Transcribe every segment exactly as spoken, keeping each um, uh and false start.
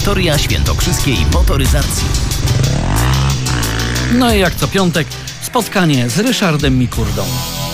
Historia świętokrzyskiej motoryzacji. No i jak co piątek spotkanie z Ryszardem Mikurdą.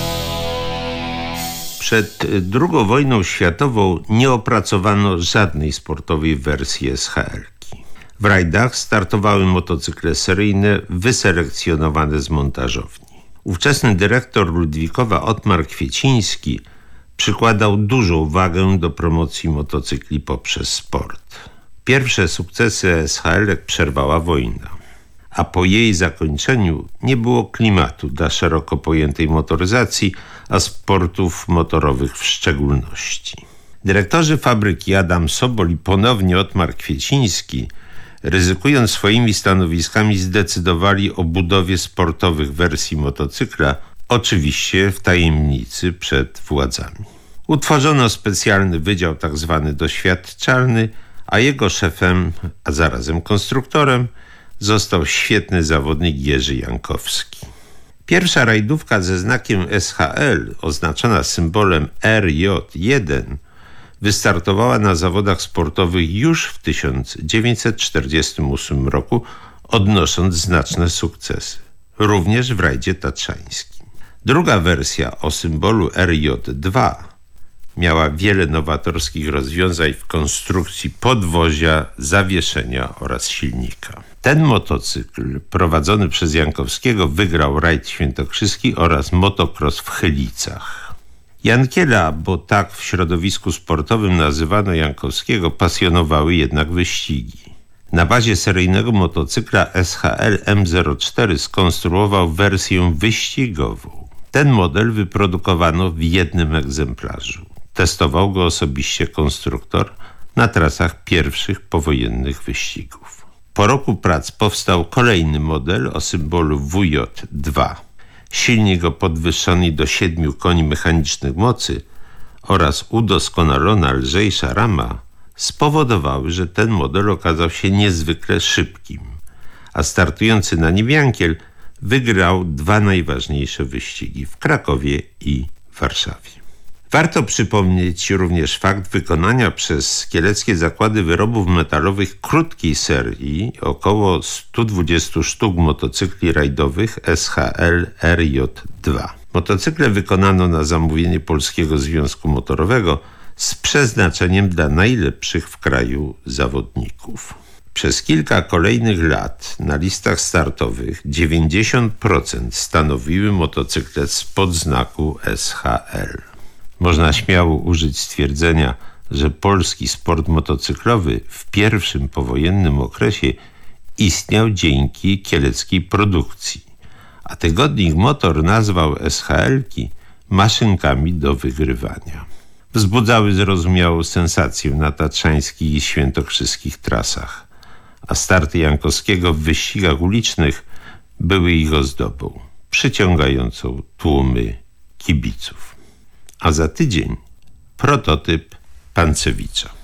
Przed drugą wojną światową nie opracowano żadnej sportowej wersji S H L-ki. W rajdach startowały motocykle seryjne wyselekcjonowane z montażowni. Ówczesny dyrektor Ludwikowa Otmar Kwieciński przykładał dużą wagę do promocji motocykli poprzez sport. Pierwsze sukcesy S H L-ek przerwała wojna, a po jej zakończeniu nie było klimatu dla szeroko pojętej motoryzacji, a sportów motorowych w szczególności. Dyrektorzy fabryki Adam Sobol i ponownie Otmar Kwieciński, ryzykując swoimi stanowiskami, zdecydowali o budowie sportowych wersji motocykla, oczywiście w tajemnicy przed władzami. Utworzono specjalny wydział tzw. doświadczalny, a jego szefem, a zarazem konstruktorem, został świetny zawodnik Jerzy Jankowski. Pierwsza rajdówka ze znakiem S H L, oznaczona symbolem R J jeden, wystartowała na zawodach sportowych już w tysiąc dziewięćset czterdziestym ósmym roku, odnosząc znaczne sukcesy, również w rajdzie tatrzańskim. Druga wersja o symbolu R J dwa miała wiele nowatorskich rozwiązań w konstrukcji podwozia, zawieszenia oraz silnika. Ten motocykl prowadzony przez Jankowskiego wygrał rajd świętokrzyski oraz motocross w Chylicach. Jankiela, bo tak w środowisku sportowym nazywano Jankowskiego, pasjonowały jednak wyścigi. Na bazie seryjnego motocykla S H L M zero cztery skonstruował wersję wyścigową. Ten model wyprodukowano w jednym egzemplarzu. Testował go osobiście konstruktor na trasach pierwszych powojennych wyścigów. Po roku prac powstał kolejny model o symbolu W J dwa. Silnik o podwyższonej do siedmiu koni mechanicznych mocy oraz udoskonalona lżejsza rama spowodowały, że ten model okazał się niezwykle szybkim, a startujący na nim Jankiel wygrał dwa najważniejsze wyścigi w Krakowie i Warszawie. Warto przypomnieć również fakt wykonania przez kieleckie zakłady wyrobów metalowych krótkiej serii około sto dwadzieścia sztuk motocykli rajdowych S H L R J dwa. Motocykle wykonano na zamówienie Polskiego Związku Motorowego z przeznaczeniem dla najlepszych w kraju zawodników. Przez kilka kolejnych lat na listach startowych dziewięćdziesiąt procent stanowiły motocykle spod znaku S H L. Można śmiało użyć stwierdzenia, że polski sport motocyklowy w pierwszym powojennym okresie istniał dzięki kieleckiej produkcji, a tygodnik Motor nazwał S H L-ki maszynkami do wygrywania. Wzbudzały zrozumiałą sensację na tatrzańskich i świętokrzyskich trasach, a starty Jankowskiego w wyścigach ulicznych były ich ozdobą, przyciągającą tłumy kibiców. A za tydzień prototyp Pancewicza.